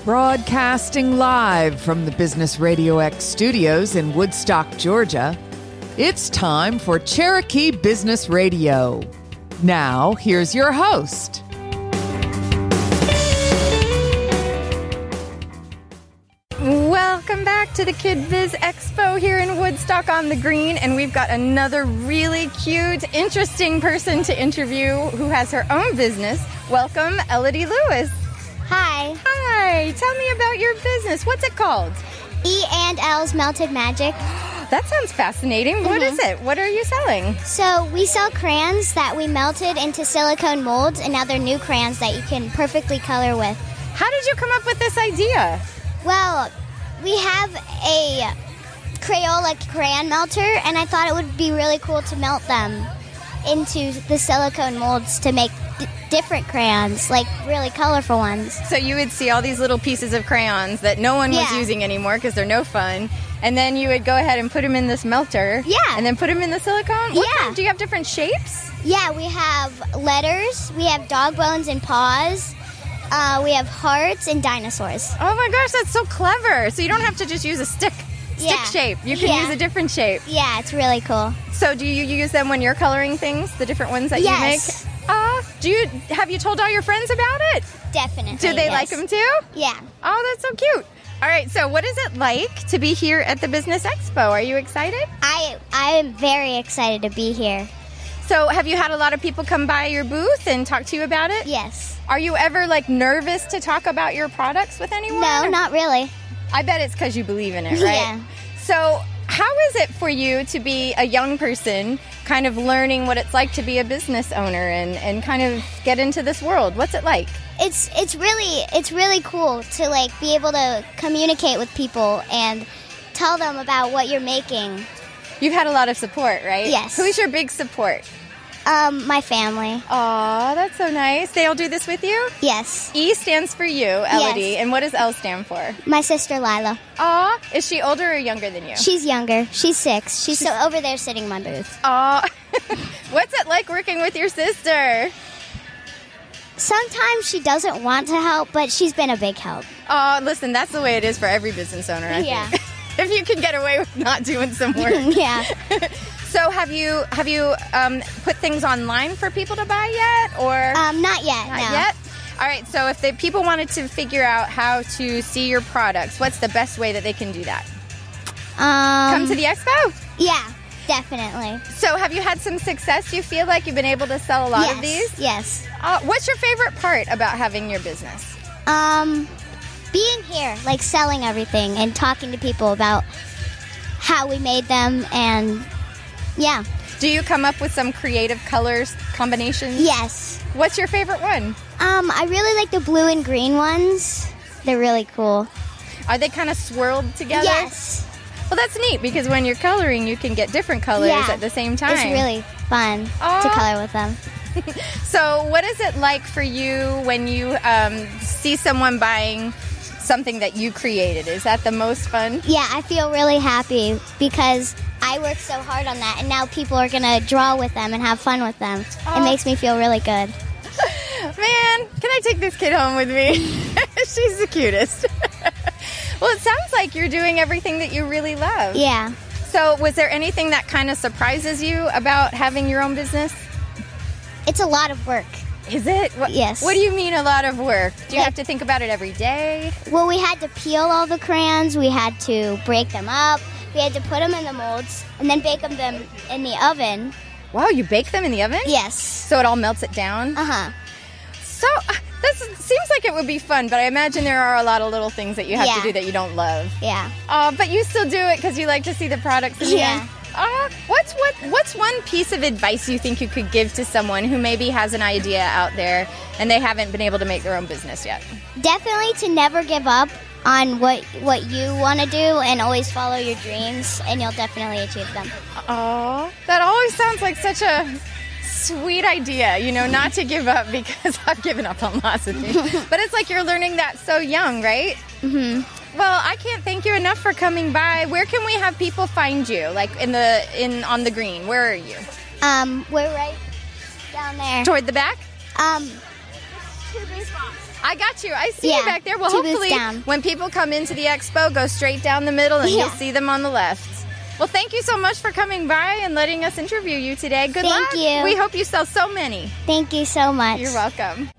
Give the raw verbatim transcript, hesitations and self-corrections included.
Broadcasting live from the Business Radio X studios in Woodstock, Georgia, it's time for Cherokee Business Radio. Now, here's your host. Welcome back to the Kid Biz Expo here in Woodstock on the Green, and we've got another really cute, interesting person to interview who has her own business. Welcome, Elodie Lewis. Hi. Hi. Tell me about your business. What's it called? E and L's Melted Magic. That sounds fascinating. Mm-hmm. What is it? What are you selling? So we sell crayons that we melted into silicone molds, and now they're new crayons that you can perfectly color with. How did you come up with this idea? Well, we have a Crayola crayon melter, and I thought it would be really cool to melt them into the silicone molds to make d- different crayons, like really colorful ones. So you would see all these little pieces of crayons that no one was Yeah. using anymore because they're no fun, and then you would go ahead and put them in this melter. Yeah. And then put them in the silicone? What Yeah. kind- do you have different shapes? Yeah, we have letters, we have dog bones and paws, uh, we have hearts and dinosaurs. Oh my gosh, that's so clever. So you don't have to just use a stick. Stick Yeah. shape. You can Yeah. use a different shape. Yeah, it's really cool. So do you use them when you're coloring things, the different ones that Yes. you make? Uh, do you have you told all your friends about it? Definitely. Do they yes. like them too? Yeah. Oh, that's so cute. All right, so what is it like to be here at the Business Expo? Are you excited? I I am very excited to be here. So have you had a lot of people come by your booth and talk to you about it? Yes. Are you ever like nervous to talk about your products with anyone? No, not really. I bet it's because you believe in it, right? Yeah. So how is it for you to be a young person kind of learning what it's like to be a business owner and, and kind of get into this world? What's it like? It's it's really it's really cool to like be able to communicate with people and tell them about what you're making. You've had a lot of support, right? Yes. Who's your big support? Um, my family. Aw, that's so nice. They all do this with you? Yes. E stands for you, Elodie. Yes. And what does L stand for? My sister Lila. Aw, is she older or younger than you? She's younger. She's six. She's so over there sitting in my booth. Aw. What's it like working with your sister? Sometimes she doesn't want to help, but she's been a big help. Aw, listen, that's the way it is for every business owner, I Yeah. think. If you can get away with not doing some work. Yeah. So have you have you um, put things online for people to buy yet, or Um, not yet. not no. yet? All right. So if the people wanted to figure out how to see your products, what's the best way that they can do that? Um, Come to the expo. Yeah, definitely. So have you had some success? Do you feel like you've been able to sell a lot yes. of these? Yes. Uh, what's your favorite part about having your business? Um, being here, like selling everything and talking to people about how we made them, and yeah. Do you come up with some creative colors combinations? Yes. What's your favorite one? Um, I really like the blue and green ones. They're really cool. Are they kind of swirled together? Yes. Well, that's neat because when you're coloring, you can get different colors Yeah. at the same time. It's really fun Aw. to color with them. So what is it like for you when you um, see someone buying something that you created? Is that the most fun? Yeah, I feel really happy because I worked so hard on that, and now people are going to draw with them and have fun with them. Aw. It makes me feel really good. Man, can I take this kid home with me? She's the cutest. Well, it sounds like you're doing everything that you really love. Yeah. So was there anything that kind of surprises you about having your own business? It's a lot of work. Is it? What, Yes. What do you mean a lot of work? Do you Like- have to think about it every day? Well, we had to peel all the crayons, we had to break them up, we had to put them in the molds, and then bake them them in the oven. Wow, you bake them in the oven? Yes. So it all melts it down? Uh-huh. So, uh, this seems like it would be fun, but I imagine there are a lot of little things that you have Yeah. to do that you don't love. Yeah. Uh, but you still do it because you like to see the products in the Yeah. end. Uh, what's what? What's one piece of advice you think you could give to someone who maybe has an idea out there and they haven't been able to make their own business yet? Definitely to never give up on what what you want to do and always follow your dreams, and you'll definitely achieve them. Oh, that always sounds like such a sweet idea, you know, not to give up, because I've given up on lots of things. But it's like you're learning that so young, right? Mm-hmm. Well, I can't thank you enough for coming by. Where can we have people find you? Like in the in on the green. Where are you? Um, we're right down there. Toward the back? Um, Two green spots. I got you. I see Yeah, you back there. Well, two booths hopefully down. when people come into the expo, go straight down the middle and Yeah. you'll see them on the left. Well, thank you so much for coming by and letting us interview you today. Good Thank luck. you. We hope you sell so many. Thank you so much. You're welcome.